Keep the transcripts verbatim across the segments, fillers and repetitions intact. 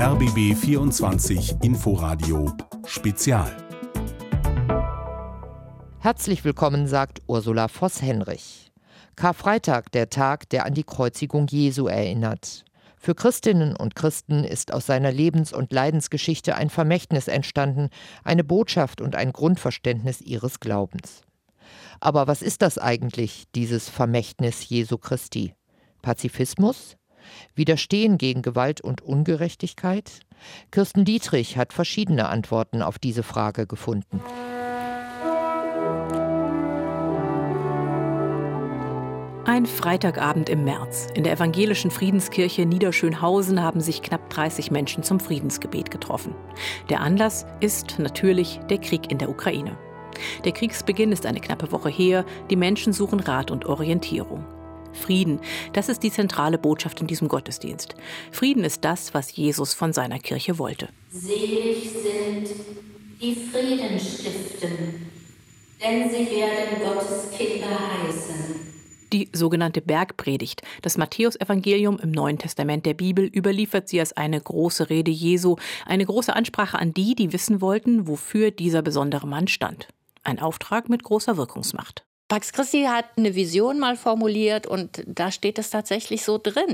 R B B vierundzwanzig Inforadio Spezial. Herzlich willkommen, sagt Ursula Voss-Henrich. Karfreitag, der Tag, der an die Kreuzigung Jesu erinnert. Für Christinnen und Christen ist aus seiner Lebens- und Leidensgeschichte ein Vermächtnis entstanden, eine Botschaft und ein Grundverständnis ihres Glaubens. Aber was ist das eigentlich, dieses Vermächtnis Jesu Christi? Pazifismus? Widerstehen gegen Gewalt und Ungerechtigkeit? Kirsten Dietrich hat verschiedene Antworten auf diese Frage gefunden. Ein Freitagabend im März. In der evangelischen Friedenskirche Niederschönhausen haben sich knapp dreißig Menschen zum Friedensgebet getroffen. Der Anlass ist natürlich der Krieg in der Ukraine. Der Kriegsbeginn ist eine knappe Woche her. Die Menschen suchen Rat und Orientierung. Frieden, das ist die zentrale Botschaft in diesem Gottesdienst. Frieden ist das, was Jesus von seiner Kirche wollte. Selig sind, die Frieden stiften, denn sie werden Gottes Kinder heißen. Die sogenannte Bergpredigt, das Matthäusevangelium im Neuen Testament der Bibel, überliefert sie als eine große Rede Jesu, eine große Ansprache an die, die wissen wollten, wofür dieser besondere Mann stand. Ein Auftrag mit großer Wirkungsmacht. Pax Christi hat eine Vision mal formuliert und da steht es tatsächlich so drin.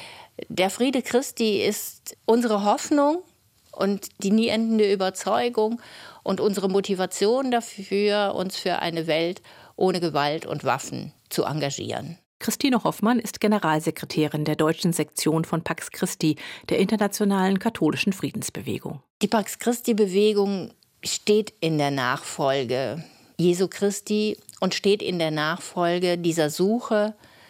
Der Friede Christi ist unsere Hoffnung und die nie endende Überzeugung und unsere Motivation dafür, uns für eine Welt ohne Gewalt und Waffen zu engagieren. Christine Hoffmann ist Generalsekretärin der deutschen Sektion von Pax Christi, der internationalen katholischen Friedensbewegung. Die Pax Christi-Bewegung steht in der Nachfolge Jesu Christi und steht in der Nachfolge dieser Suche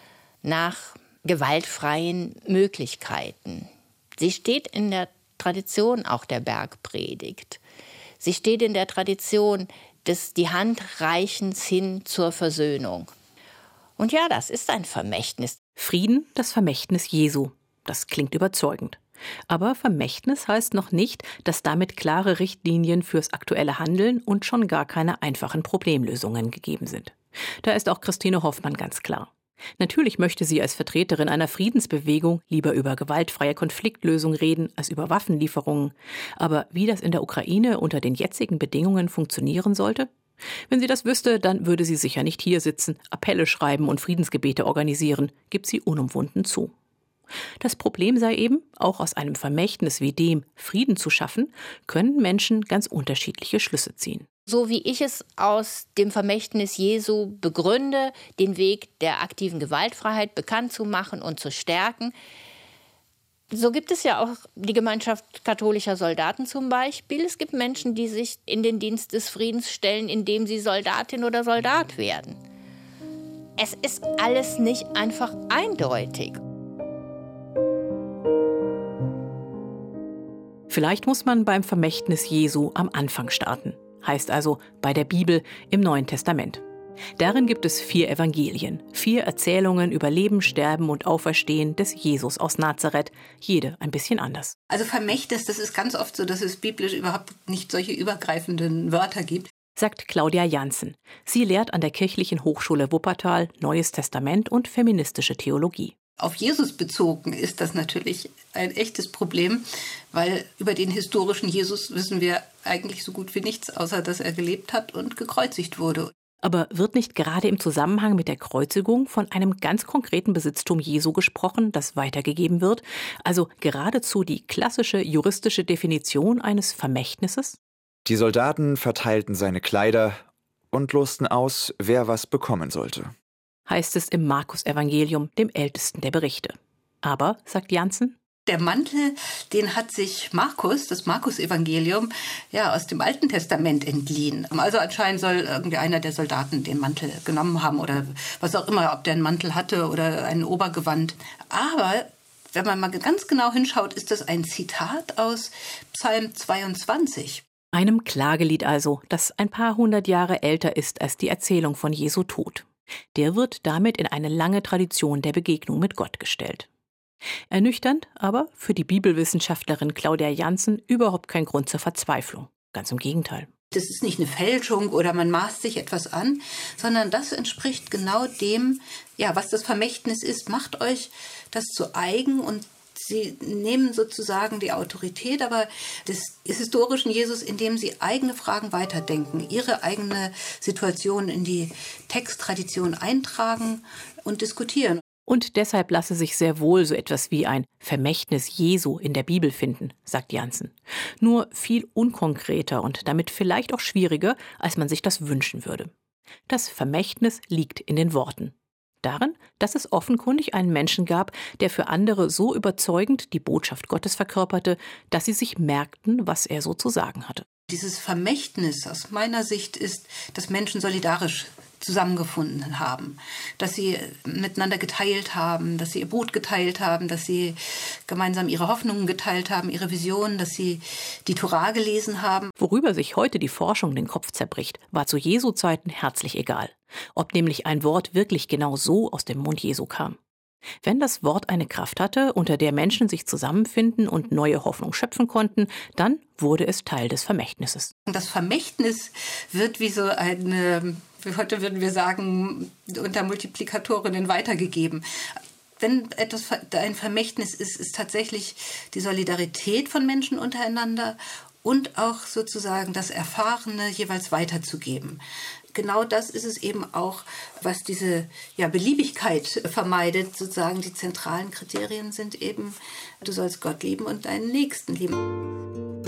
nach gewaltfreien Möglichkeiten. Sie steht in der Tradition auch der Bergpredigt. Sie steht in der Tradition des die Handreichens hin zur Versöhnung. Und ja, das ist ein Vermächtnis. Frieden, das Vermächtnis Jesu. Das klingt überzeugend. Aber Vermächtnis heißt noch nicht, dass damit klare Richtlinien fürs aktuelle Handeln und schon gar keine einfachen Problemlösungen gegeben sind. Da ist auch Christine Hoffmann ganz klar. Natürlich möchte sie als Vertreterin einer Friedensbewegung lieber über gewaltfreie Konfliktlösung reden als über Waffenlieferungen. Aber wie das in der Ukraine unter den jetzigen Bedingungen funktionieren sollte? Wenn sie das wüsste, dann würde sie sicher nicht hier sitzen, Appelle schreiben und Friedensgebete organisieren, gibt sie unumwunden zu. Das Problem sei eben, auch aus einem Vermächtnis wie dem, Frieden zu schaffen, können Menschen ganz unterschiedliche Schlüsse ziehen. So wie ich es aus dem Vermächtnis Jesu begründe, den Weg der aktiven Gewaltfreiheit bekannt zu machen und zu stärken, so gibt es ja auch die Gemeinschaft katholischer Soldaten zum Beispiel. Es gibt Menschen, die sich in den Dienst des Friedens stellen, indem sie Soldatin oder Soldat werden. Es ist alles nicht einfach eindeutig. Vielleicht muss man beim Vermächtnis Jesu am Anfang starten. Heißt also bei der Bibel im Neuen Testament. Darin gibt es vier Evangelien, vier Erzählungen über Leben, Sterben und Auferstehen des Jesus aus Nazareth, jede ein bisschen anders. Also Vermächtnis, das ist ganz oft so, dass es biblisch überhaupt nicht solche übergreifenden Wörter gibt, sagt Claudia Janssen. Sie lehrt an der Kirchlichen Hochschule Wuppertal Neues Testament und feministische Theologie. Auf Jesus bezogen ist das natürlich ein echtes Problem, weil über den historischen Jesus wissen wir eigentlich so gut wie nichts, außer dass er gelebt hat und gekreuzigt wurde. Aber wird nicht gerade im Zusammenhang mit der Kreuzigung von einem ganz konkreten Besitztum Jesu gesprochen, das weitergegeben wird? Also geradezu die klassische juristische Definition eines Vermächtnisses? Die Soldaten verteilten seine Kleider und losten aus, wer was bekommen sollte. Heißt es im Markus-Evangelium, dem ältesten der Berichte. Aber, sagt Janssen, der Mantel, den hat sich Markus, das Markus-Evangelium, ja, aus dem Alten Testament entliehen. Also anscheinend soll irgendwie einer der Soldaten den Mantel genommen haben oder was auch immer, ob der einen Mantel hatte oder ein Obergewand. Aber wenn man mal ganz genau hinschaut, ist das ein Zitat aus Psalm zweiundzwanzig. Einem Klagelied also, das ein paar hundert Jahre älter ist als die Erzählung von Jesu Tod. Der wird damit in eine lange Tradition der Begegnung mit Gott gestellt. Ernüchternd, aber für die Bibelwissenschaftlerin Claudia Janssen überhaupt kein Grund zur Verzweiflung. Ganz im Gegenteil. Das ist nicht eine Fälschung oder man maßt sich etwas an, sondern das entspricht genau dem, ja, was das Vermächtnis ist. Macht euch das zu eigen und Sie nehmen sozusagen die Autorität, aber des historischen Jesus, indem sie eigene Fragen weiterdenken, ihre eigene Situation in die Texttradition eintragen und diskutieren. Und deshalb lasse sich sehr wohl so etwas wie ein Vermächtnis Jesu in der Bibel finden, sagt Jansen. Nur viel unkonkreter und damit vielleicht auch schwieriger, als man sich das wünschen würde. Das Vermächtnis liegt in den Worten. Darin, dass es offenkundig einen Menschen gab, der für andere so überzeugend die Botschaft Gottes verkörperte, dass sie sich merkten, was er so zu sagen hatte. Dieses Vermächtnis aus meiner Sicht ist, dass Menschen solidarisch zusammengefunden haben, dass sie miteinander geteilt haben, dass sie ihr Brot geteilt haben, dass sie gemeinsam ihre Hoffnungen geteilt haben, ihre Visionen, dass sie die Tora gelesen haben. Worüber sich heute die Forschung den Kopf zerbricht, war zu Jesu Zeiten herzlich egal. Ob nämlich ein Wort wirklich genau so aus dem Mund Jesu kam. Wenn das Wort eine Kraft hatte, unter der Menschen sich zusammenfinden und neue Hoffnung schöpfen konnten, dann wurde es Teil des Vermächtnisses. Das Vermächtnis wird wie so eine, heute würden wir sagen, unter Multiplikatorinnen weitergegeben. Wenn etwas ein Vermächtnis ist, ist tatsächlich die Solidarität von Menschen untereinander und auch sozusagen das Erfahrene jeweils weiterzugeben. Genau das ist es eben auch, was diese ja, Beliebigkeit vermeidet. Sozusagen die zentralen Kriterien sind eben, du sollst Gott lieben und deinen Nächsten lieben.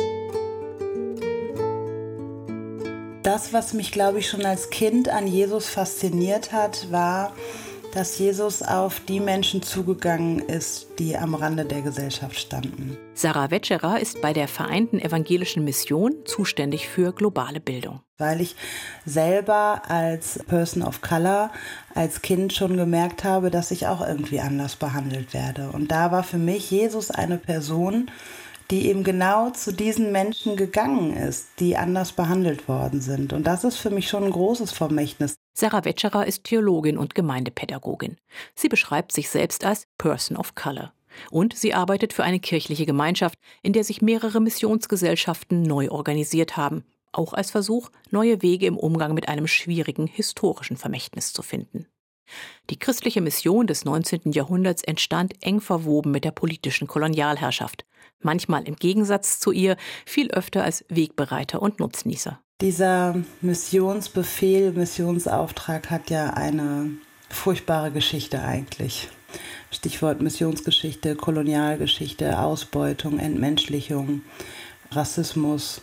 Das, was mich, glaube ich, schon als Kind an Jesus fasziniert hat, war, dass Jesus auf die Menschen zugegangen ist, die am Rande der Gesellschaft standen. Sarah Wetscherer ist bei der Vereinten Evangelischen Mission zuständig für globale Bildung. Weil ich selber als Person of Color, als Kind schon gemerkt habe, dass ich auch irgendwie anders behandelt werde. Und da war für mich Jesus eine Person, die eben genau zu diesen Menschen gegangen ist, die anders behandelt worden sind. Und das ist für mich schon ein großes Vermächtnis. Sarah Wetscherer ist Theologin und Gemeindepädagogin. Sie beschreibt sich selbst als Person of Color. Und sie arbeitet für eine kirchliche Gemeinschaft, in der sich mehrere Missionsgesellschaften neu organisiert haben. Auch als Versuch, neue Wege im Umgang mit einem schwierigen historischen Vermächtnis zu finden. Die christliche Mission des neunzehnten Jahrhunderts entstand eng verwoben mit der politischen Kolonialherrschaft. Manchmal im Gegensatz zu ihr, viel öfter als Wegbereiter und Nutznießer. Dieser Missionsbefehl, Missionsauftrag hat ja eine furchtbare Geschichte eigentlich. Stichwort Missionsgeschichte, Kolonialgeschichte, Ausbeutung, Entmenschlichung, Rassismus.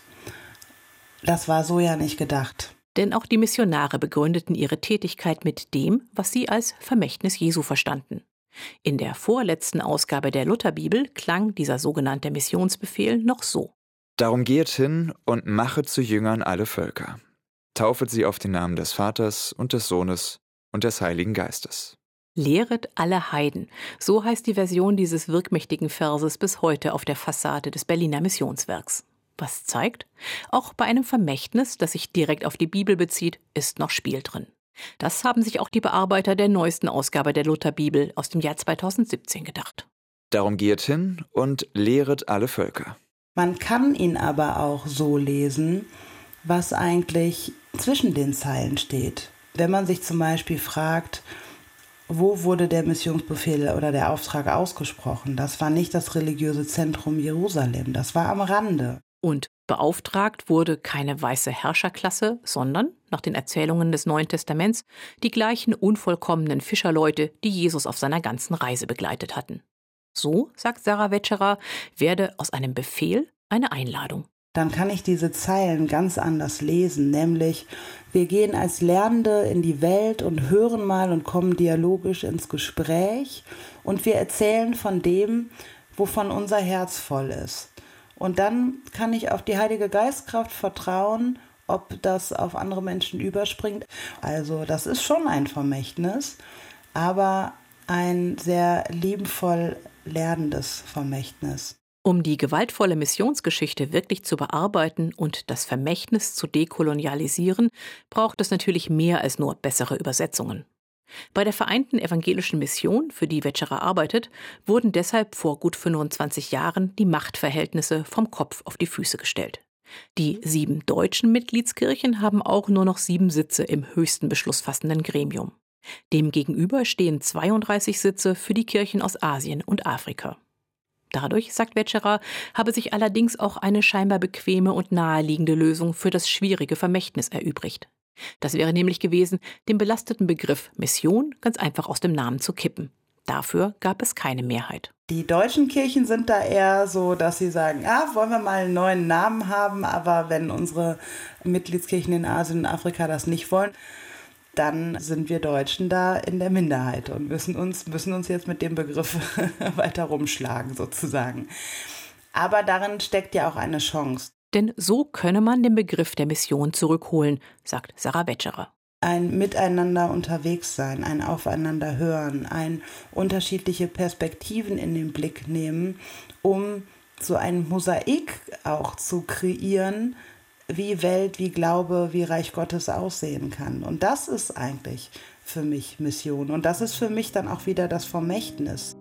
Das war so ja nicht gedacht. Denn auch die Missionare begründeten ihre Tätigkeit mit dem, was sie als Vermächtnis Jesu verstanden. In der vorletzten Ausgabe der Lutherbibel klang dieser sogenannte Missionsbefehl noch so. Darum geht hin und machet zu Jüngern alle Völker. Taufet sie auf den Namen des Vaters und des Sohnes und des Heiligen Geistes. Lehret alle Heiden. So heißt die Version dieses wirkmächtigen Verses bis heute auf der Fassade des Berliner Missionswerks. Was zeigt, auch bei einem Vermächtnis, das sich direkt auf die Bibel bezieht, ist noch Spiel drin. Das haben sich auch die Bearbeiter der neuesten Ausgabe der Lutherbibel aus dem Jahr zweitausendsiebzehn gedacht. Darum geht hin und lehret alle Völker. Man kann ihn aber auch so lesen, was eigentlich zwischen den Zeilen steht. Wenn man sich zum Beispiel fragt, wo wurde der Missionsbefehl oder der Auftrag ausgesprochen? Das war nicht das religiöse Zentrum Jerusalem, das war am Rande. Und beauftragt wurde keine weiße Herrscherklasse, sondern, nach den Erzählungen des Neuen Testaments, die gleichen unvollkommenen Fischerleute, die Jesus auf seiner ganzen Reise begleitet hatten. So, sagt Sarah Wetscherer, werde aus einem Befehl eine Einladung. Dann kann ich diese Zeilen ganz anders lesen, nämlich wir gehen als Lernende in die Welt und hören mal und kommen dialogisch ins Gespräch und wir erzählen von dem, wovon unser Herz voll ist. Und dann kann ich auf die Heilige Geistkraft vertrauen, ob das auf andere Menschen überspringt. Also das ist schon ein Vermächtnis, aber ein sehr liebevoll lernendes Vermächtnis. Um die gewaltvolle Missionsgeschichte wirklich zu bearbeiten und das Vermächtnis zu dekolonialisieren, braucht es natürlich mehr als nur bessere Übersetzungen. Bei der Vereinten Evangelischen Mission, für die Wetscherer arbeitet, wurden deshalb vor gut fünfundzwanzig Jahren die Machtverhältnisse vom Kopf auf die Füße gestellt. Die sieben deutschen Mitgliedskirchen haben auch nur noch sieben Sitze im höchsten beschlussfassenden Gremium. Demgegenüber stehen zweiunddreißig Sitze für die Kirchen aus Asien und Afrika. Dadurch, sagt Wetscherer, habe sich allerdings auch eine scheinbar bequeme und naheliegende Lösung für das schwierige Vermächtnis erübrigt. Das wäre nämlich gewesen, den belasteten Begriff Mission ganz einfach aus dem Namen zu kippen. Dafür gab es keine Mehrheit. Die deutschen Kirchen sind da eher so, dass sie sagen, ah, wollen wir mal einen neuen Namen haben, aber wenn unsere Mitgliedskirchen in Asien und Afrika das nicht wollen, dann sind wir Deutschen da in der Minderheit und müssen uns, müssen uns jetzt mit dem Begriff weiter rumschlagen sozusagen. Aber darin steckt ja auch eine Chance. Denn so könne man den Begriff der Mission zurückholen, sagt Sarah Wetscherer. Ein Miteinander unterwegs sein, ein Aufeinander hören, ein unterschiedliche Perspektiven in den Blick nehmen, um so ein Mosaik auch zu kreieren, wie Welt, wie Glaube, wie Reich Gottes aussehen kann. Und das ist eigentlich für mich Mission. Und das ist für mich dann auch wieder das Vermächtnis.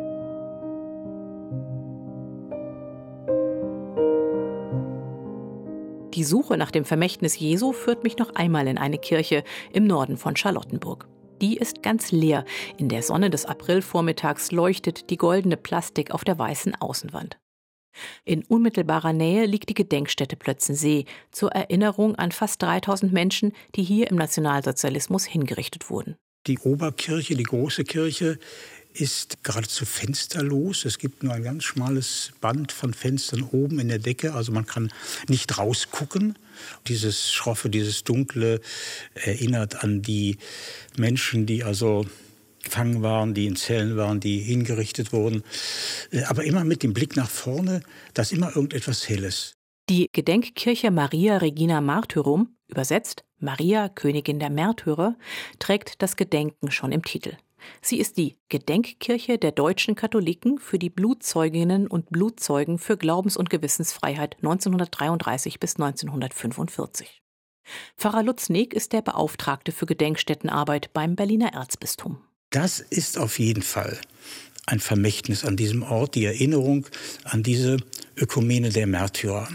Die Suche nach dem Vermächtnis Jesu führt mich noch einmal in eine Kirche im Norden von Charlottenburg. Die ist ganz leer. In der Sonne des Aprilvormittags leuchtet die goldene Plastik auf der weißen Außenwand. In unmittelbarer Nähe liegt die Gedenkstätte Plötzensee zur Erinnerung an fast dreitausend Menschen, die hier im Nationalsozialismus hingerichtet wurden. Die Oberkirche, die große Kirche, ist geradezu fensterlos. Es gibt nur ein ganz schmales Band von Fenstern oben in der Decke, also man kann nicht rausgucken. Dieses Schroffe, dieses Dunkle erinnert an die Menschen, die also gefangen waren, die in Zellen waren, die hingerichtet wurden. Aber immer mit dem Blick nach vorne, da ist immer irgendetwas Helles. Die Gedenkkirche Maria Regina Martyrum, übersetzt Maria Königin der Märtyrer, trägt das Gedenken schon im Titel. Sie ist die Gedenkkirche der deutschen Katholiken für die Blutzeuginnen und Blutzeugen für Glaubens- und Gewissensfreiheit neunzehnhundertdreiunddreißig bis neunzehnhundertfünfundvierzig. Pfarrer Lutz Neg ist der Beauftragte für Gedenkstättenarbeit beim Berliner Erzbistum. Das ist auf jeden Fall ein Vermächtnis an diesem Ort, die Erinnerung an diese Ökumene der Märtyrer.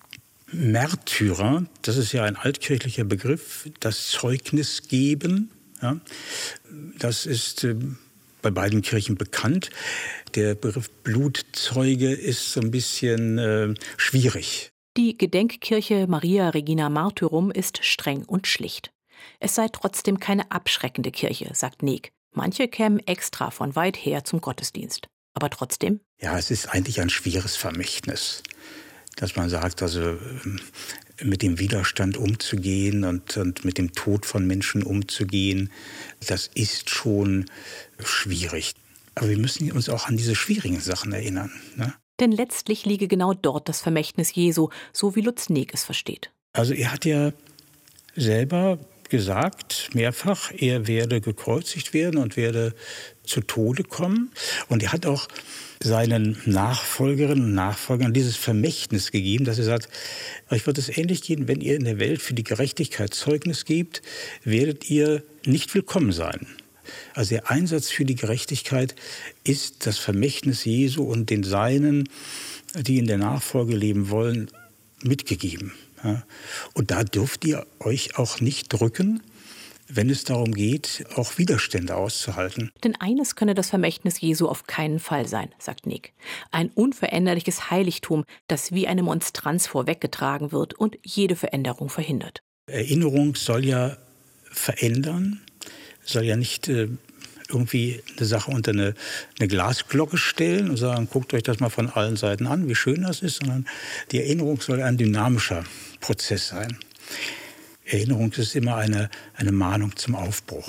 Märtyrer, das ist ja ein altkirchlicher Begriff, das Zeugnis geben. Ja, das ist äh, bei beiden Kirchen bekannt. Der Begriff Blutzeuge ist so ein bisschen äh, schwierig. Die Gedenkkirche Maria Regina Martyrum ist streng und schlicht. Es sei trotzdem keine abschreckende Kirche, sagt Neg. Manche kämen extra von weit her zum Gottesdienst. Aber trotzdem? Ja, es ist eigentlich ein schweres Vermächtnis, dass man sagt, also mit dem Widerstand umzugehen und, und mit dem Tod von Menschen umzugehen, das ist schon schwierig. Aber wir müssen uns auch an diese schwierigen Sachen erinnern, ne? Denn letztlich liege genau dort das Vermächtnis Jesu, so wie Lutz Neg es versteht. Also er hat ja selber gesagt, mehrfach, er werde gekreuzigt werden und werde zu Tode kommen. Und er hat auch seinen Nachfolgerinnen und Nachfolgern dieses Vermächtnis gegeben, dass er sagt, euch wird es ähnlich gehen, wenn ihr in der Welt für die Gerechtigkeit Zeugnis gebt, werdet ihr nicht willkommen sein. Also der Einsatz für die Gerechtigkeit ist das Vermächtnis Jesu und den Seinen, die in der Nachfolge leben wollen, mitgegeben. Ja. Und da dürft ihr euch auch nicht drücken, wenn es darum geht, auch Widerstände auszuhalten. Denn eines könne das Vermächtnis Jesu auf keinen Fall sein, sagt Neg. Ein unveränderliches Heiligtum, das wie eine Monstranz vorweggetragen wird und jede Veränderung verhindert. Erinnerung soll ja verändern, soll ja nicht äh, irgendwie eine Sache unter eine, eine Glasglocke stellen und sagen, guckt euch das mal von allen Seiten an, wie schön das ist, sondern die Erinnerung soll ein dynamischer Prozess sein. Erinnerung ist immer eine, eine Mahnung zum Aufbruch.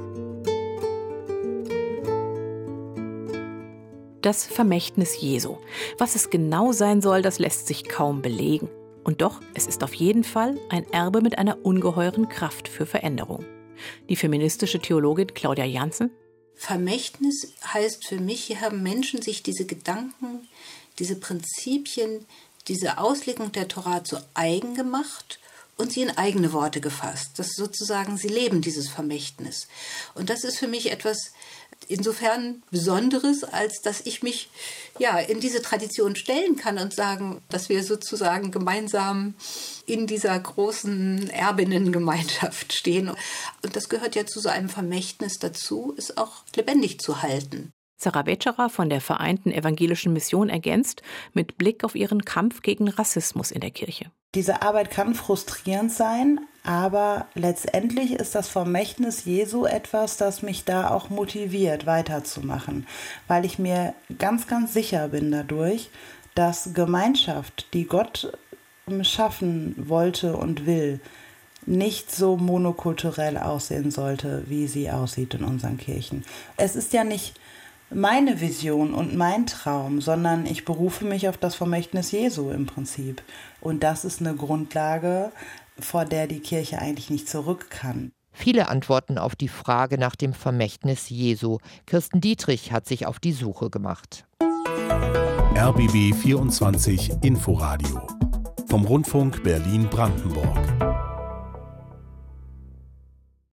Das Vermächtnis Jesu. Was es genau sein soll, das lässt sich kaum belegen. Und doch, es ist auf jeden Fall ein Erbe mit einer ungeheuren Kraft für Veränderung. Die feministische Theologin Claudia Jansen: Vermächtnis heißt für mich, hier haben Menschen sich diese Gedanken, diese Prinzipien, diese Auslegung der Tora zu eigen gemacht und sie in eigene Worte gefasst. Das ist sozusagen, sie leben dieses Vermächtnis. Und das ist für mich etwas insofern Besonderes, als dass ich mich ja in diese Tradition stellen kann und sagen, dass wir sozusagen gemeinsam in dieser großen Erbinnengemeinschaft stehen. Und das gehört ja zu so einem Vermächtnis dazu, es auch lebendig zu halten. Sarah Betscherer von der Vereinten Evangelischen Mission ergänzt mit Blick auf ihren Kampf gegen Rassismus in der Kirche. Diese Arbeit kann frustrierend sein, aber letztendlich ist das Vermächtnis Jesu etwas, das mich da auch motiviert, weiterzumachen, weil ich mir ganz, ganz sicher bin dadurch, dass Gemeinschaft, die Gott schaffen wollte und will, nicht so monokulturell aussehen sollte, wie sie aussieht in unseren Kirchen. Es ist ja nicht meine Vision und mein Traum, sondern ich berufe mich auf das Vermächtnis Jesu im Prinzip. Und das ist eine Grundlage, vor der die Kirche eigentlich nicht zurück kann. Viele Antworten auf die Frage nach dem Vermächtnis Jesu. Kirsten Dietrich hat sich auf die Suche gemacht. R B B vierundzwanzig Inforadio vom Rundfunk Berlin-Brandenburg.